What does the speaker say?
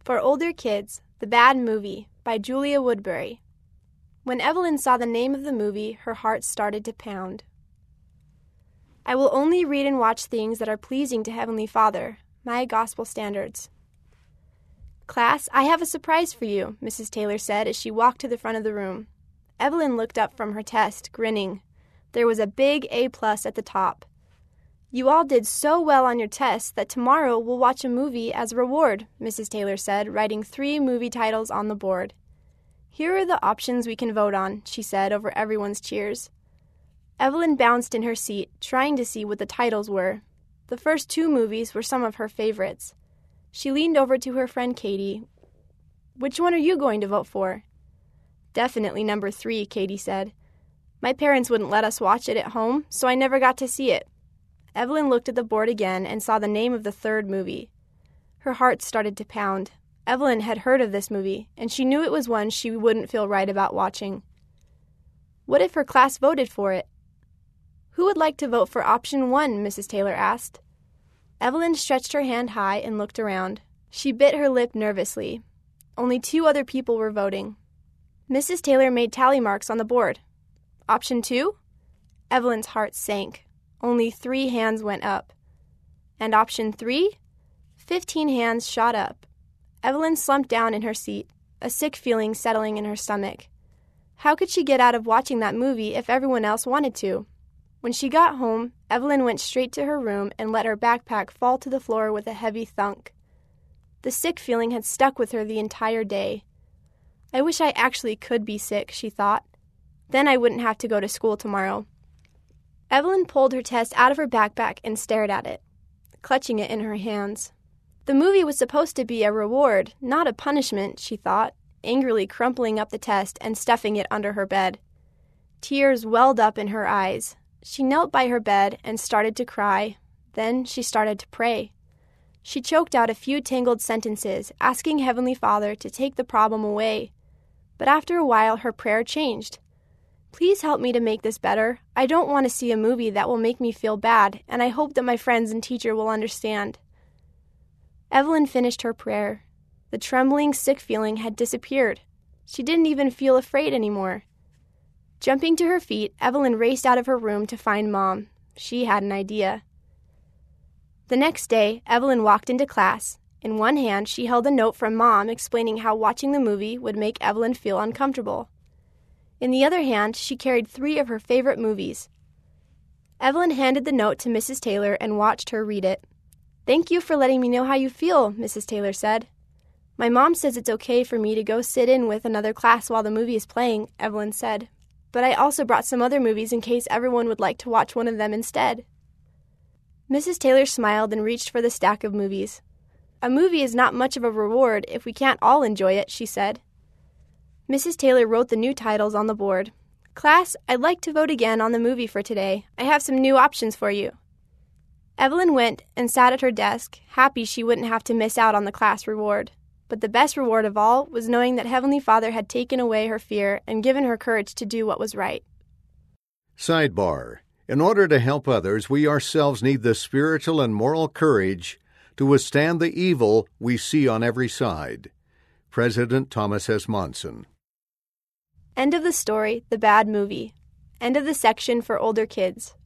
For Older Kids, The Bad Movie by Julia Woodbury. When Evelyn saw the name of the movie, her heart started to pound. I will only read and watch things that are pleasing to Heavenly Father, my gospel standards. Class, I have a surprise for you, Mrs. Taylor said as she walked to the front of the room. Evelyn looked up from her test, grinning. There was a big A+ at the top. You all did so well on your tests that tomorrow we'll watch a movie as a reward, Mrs. Taylor said, writing 3 movie titles on the board. Here are the options we can vote on, she said over everyone's cheers. Evelyn bounced in her seat, trying to see what the titles were. The first 2 movies were some of her favorites. She leaned over to her friend Katie. Which one are you going to vote for? Definitely number 3, Katie said. My parents wouldn't let us watch it at home, so I never got to see it. Evelyn looked at the board again and saw the name of the 3rd movie. Her heart started to pound. Evelyn had heard of this movie, and she knew it was one she wouldn't feel right about watching. What if her class voted for it? Who would like to vote for option 1, Mrs. Taylor asked. Evelyn stretched her hand high and looked around. She bit her lip nervously. Only 2 other people were voting. Mrs. Taylor made tally marks on the board. Option 2? Evelyn's heart sank. Only 3 hands went up. And option 3? 15 hands shot up. Evelyn slumped down in her seat, a sick feeling settling in her stomach. How could she get out of watching that movie if everyone else wanted to? When she got home, Evelyn went straight to her room and let her backpack fall to the floor with a heavy thunk. The sick feeling had stuck with her the entire day. I wish I actually could be sick, she thought. Then I wouldn't have to go to school tomorrow. Evelyn pulled her test out of her backpack and stared at it, clutching it in her hands. The movie was supposed to be a reward, not a punishment, she thought, angrily crumpling up the test and stuffing it under her bed. Tears welled up in her eyes. She knelt by her bed and started to cry. Then she started to pray. She choked out a few tangled sentences, asking Heavenly Father to take the problem away. But after a while, her prayer changed. Please help me to make this better. I don't want to see a movie that will make me feel bad, and I hope that my friends and teacher will understand. Evelyn finished her prayer. The trembling, sick feeling had disappeared. She didn't even feel afraid anymore. Jumping to her feet, Evelyn raced out of her room to find Mom. She had an idea. The next day, Evelyn walked into class. In one hand, she held a note from Mom explaining how watching the movie would make Evelyn feel uncomfortable. In the other hand, she carried 3 of her favorite movies. Evelyn handed the note to Mrs. Taylor and watched her read it. Thank you for letting me know how you feel, Mrs. Taylor said. My mom says it's okay for me to go sit in with another class while the movie is playing, Evelyn said. But I also brought some other movies in case everyone would like to watch one of them instead. Mrs. Taylor smiled and reached for the stack of movies. A movie is not much of a reward if we can't all enjoy it, she said. Mrs. Taylor wrote the new titles on the board. Class, I'd like to vote again on the movie for today. I have some new options for you. Evelyn went and sat at her desk, happy she wouldn't have to miss out on the class reward. But the best reward of all was knowing that Heavenly Father had taken away her fear and given her courage to do what was right. Sidebar. In order to help others, we ourselves need the spiritual and moral courage to withstand the evil we see on every side. President Thomas S. Monson. End of the story, The Bad Movie. End of the section for older kids.